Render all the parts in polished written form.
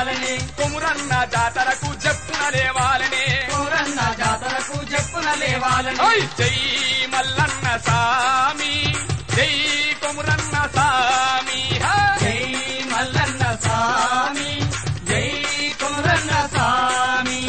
లేవాలని కొమురన్న జాతరకు చెప్పున లేవాలని కొమురన్న జాతరకు చెప్పున లేవాలని ఓయ్ జై మల్లన్న సామి జై కొమురన్న సామి జై మల్లన్న సామి జై కొమురన్న సామి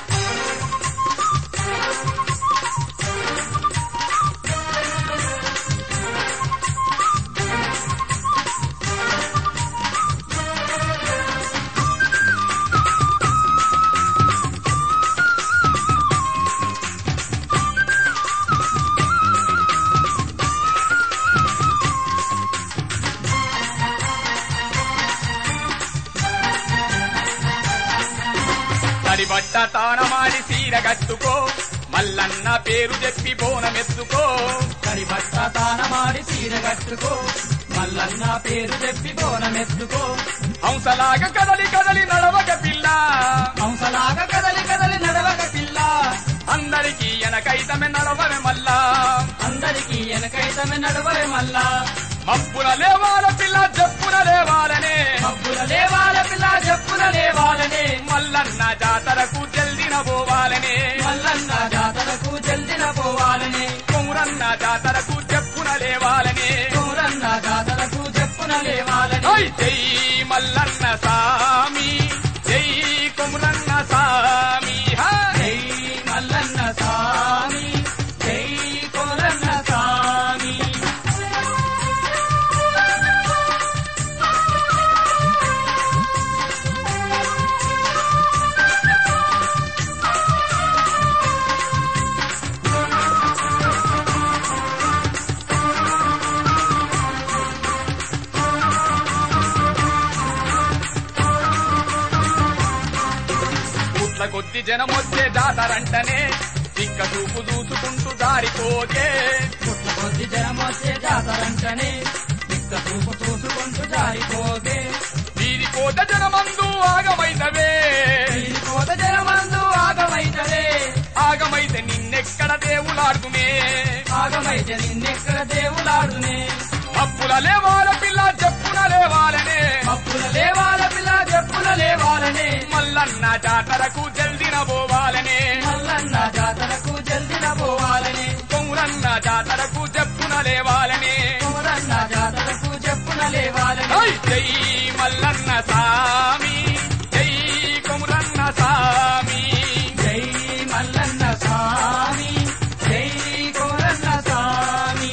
తడిబట్ట తానమాడి సీర కట్టుకో మల్లన్న పేరు చెప్పి బోనమెత్తుకో కడిబట్ట తానమాడి సీర కట్టుకో మల్లన్న పేరు చెప్పి బోనమెత్తుకో హంసలాగా కదలి కదలి నడవక పిల్ల హంసలాగా కదలి కదలి నడవక పిల్ల అందరికీ ఎనకైతమే నడవమే మల్లా అందరికీ వెనకైతమే నడవే మల్లా మబ్బుల లేవాల పిల్ల జప్పున లేవాలనే మబ్బుల లేవాల పిల్ల చెప్పున లేవాలని మల్లన్న జాతరకు జల్దిన పోవాలనే మల్లన్న జాతరకు జల్దిన పోవాలని కొమురన్న జాతరకు చెప్పున లేవాలనే కొమురన్న జాతరకు చెప్పున లేవాలని ఓయ్ జై మల్లన్న సామి జై కొమురన్న సామి జై మల్లన్న సామి జై కొమురన్న సామి పుట్ల కొద్ది జనమొచ్చే జాతరంటనే తిక్క చూపు చూసుకుంటూ దారిపోతే పుట్ల కొద్ది జనం వచ్చే జాతరంటనే ఇక్క చూపు చూసుకుంటూ జారిపోతే వీరి కోట జనమందు ఆగమైనవే ఈ కోత జనమందు ఆగమైతలే ఆగమైతే నిన్నెక్కడ దేవులాడుకునే ఆగమైతే నిన్నెక్కడ దేవులాడునే అప్పుల లేవాల పిల్ల చెప్పున లేవాలనే అప్పుల లేవాల పిల్ల చెప్పుల లేవాలని మల్లన్న జాతరకు జల్దిన పోవాలనే మల్లన్న జాతరకు జల్దిన పోవాలని కొమురన్న జాతరకు చెప్పున లేవాలనే కొమురన్న జాతరకు చెప్పున లేవాలని ఓయ్ జై మల్లన్న సామి జై కొమురన్న సామి జై మల్లన్న స్వామి జై కొమురన్న స్వామి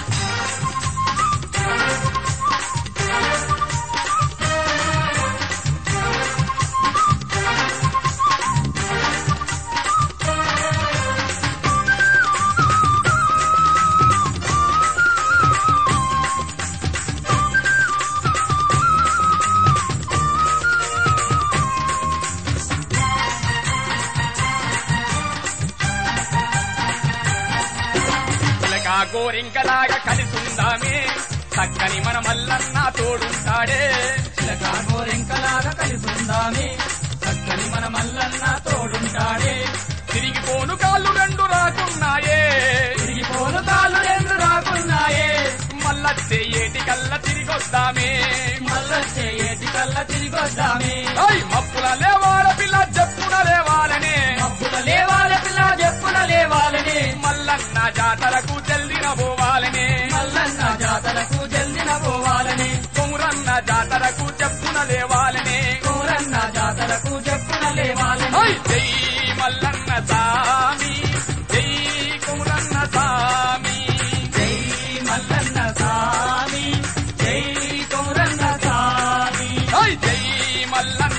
చిలకా గోరింకలాగా కలిసుందామే చక్కని మన మల్లన్న తోడుంటాడే చిలకా గోరింకలాగా కలిసుందామే చక్కని మన మల్లన్న తోడుంటాడే తిరిగిపోను కాళ్ళు రెండు రాకున్నాయే తిరిగిపోను కాళ్ళు రెండు రాకున్నాయే మల్లచ్చే ఏటి కల్ల తిరిగొద్దామే మల్లొచ్చే ఏటి కల్ల తిరిగొద్దామే ఓయ్ మప్పుల లేవాల పిల్ల చెప్పున లేవాలనే మబ్బుల లేవాల పిల్ల చెప్పున లేవాలని మల్లన్న జాతరకు జల్దిన పోవాలనే మల్లన్న జాతరకు జల్దిన పోవాలని కొమురన్న జాతరకు చెప్పున లేవాలనే కొమురన్న జాతరకు చెప్పున లేవాలని ఓయ్ జై మల్లన్న సామి జై కొమురన్న సామి జై మల్లన్న స్వామి జై కొమురన్న స్వామి ఓయ్ జై మల్లన్న